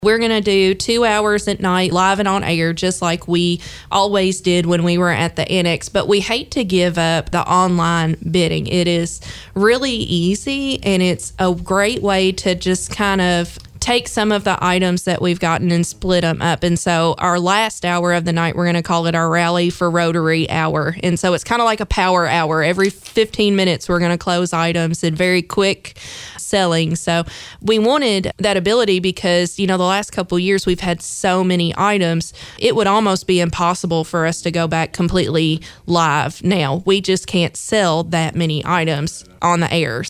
We're going to do 2 hours at night, live and on air, just like we always did when we were at the Annex. But we hate to give up the online bidding. It is really easy, and it's a great way to just kind of take some of the items that we've gotten and split them up. And so our last hour of the night, we're going to call it our Rally for Rotary hour. And so it's kind of like a power hour. Every 15 minutes, we're going to close items and very quick selling. So we wanted that ability because, the last couple of years, we've had so many items. It would almost be impossible for us to go back completely live now. We just can't sell that many items on the air.